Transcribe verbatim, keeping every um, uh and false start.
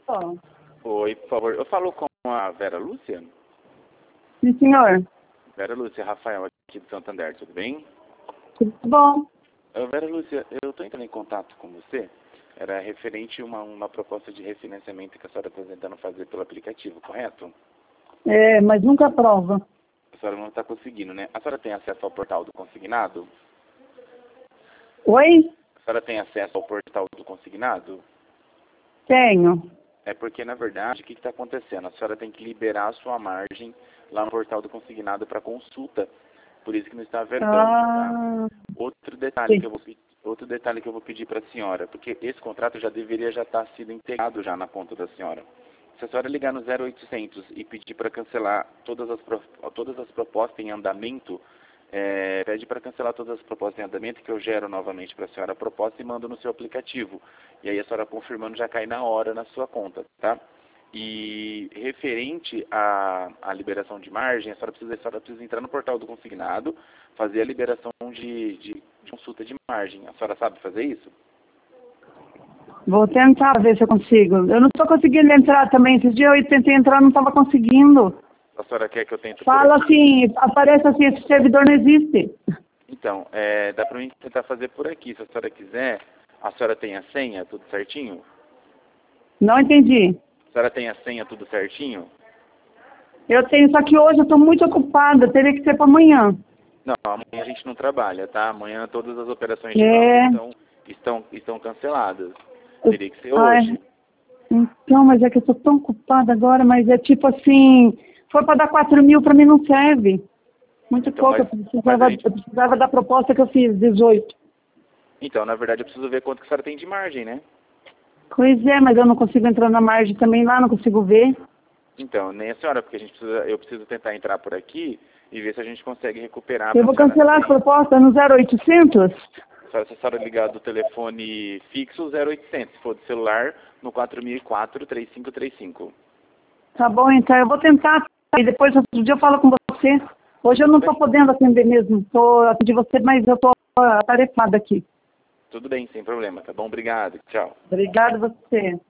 Alô? Oi, por favor. Eu falo com a Vera Lúcia? Sim, senhor. Vera Lúcia, Rafael aqui de Santander, tudo bem? Tudo bom? Uh, Vera Lúcia, eu estou entrando em contato com você. Era referente a uma, uma proposta de refinanciamento que a senhora está tentando fazer pelo aplicativo, correto? É, mas nunca prova. A senhora não está conseguindo, né? A senhora tem acesso ao portal do consignado? Oi? A senhora tem acesso ao portal do consignado? Tenho. É porque, na verdade, o que está acontecendo? A senhora tem que liberar a sua margem lá no portal do consignado para consulta. Por isso que não está verbando, Ah, tá? Outro detalhe, sim. que eu vou, pe- outro detalhe que eu vou pedir para a senhora, porque esse contrato já deveria já estar sido integrado já na conta da senhora. Se a senhora ligar no zero oitocentos e pedir para cancelar todas as, pro- todas as propostas em andamento, é, pede para cancelar todas as propostas em andamento, que eu gero novamente para a senhora a proposta e mando no seu aplicativo. E aí a senhora confirmando já cai na hora na sua conta, tá? E referente à, à liberação de margem, a senhora, precisa, a senhora precisa entrar no portal do consignado, fazer a liberação de, de, de consulta de margem. A senhora sabe fazer isso? Vou tentar ver se eu consigo. Eu não estou conseguindo entrar também. Esses dias eu tentei entrar, não estava conseguindo. A senhora quer que eu tente por Fala aqui? assim, aparece assim, esse servidor não existe. Então, é, dá para mim tentar fazer por aqui. Se a senhora quiser, a senhora tem a senha, tudo certinho? Não entendi. A senhora tem a senha, tudo certinho? Eu tenho, só que hoje eu estou muito ocupada, teria que ser para amanhã. Não, amanhã a gente não trabalha, tá? Amanhã todas as operações de banco É. estão, estão, estão canceladas. Teria que ser Ai, hoje. então, mas é que eu estou tão ocupada agora, mas é tipo assim, foi para dar quatro mil, para mim não serve. Muito Então, pouco, mas, eu mas precisava, a gente... eu precisava da proposta que eu fiz, dezoito. Então, na verdade, eu preciso ver quanto que a senhora tem de margem, né? Pois é, mas eu não consigo entrar na margem também lá, não consigo ver. Então, nem a senhora, porque a gente precisa, eu preciso tentar entrar por aqui e ver se a gente consegue recuperar Eu para a vou senhora. cancelar a proposta no zero oitocentos? Só se a senhora ligar do telefone fixo zero oitocentos, se for do celular, no quatro mil e quatro, três cinco três cinco. Tá bom, então eu vou tentar, e depois outro dia eu falo com você. Hoje eu não estou podendo atender mesmo, estou atendendo você, mas eu estou atarefada aqui. Tudo bem, sem problema, tá bom? Obrigado, tchau. Obrigada a você.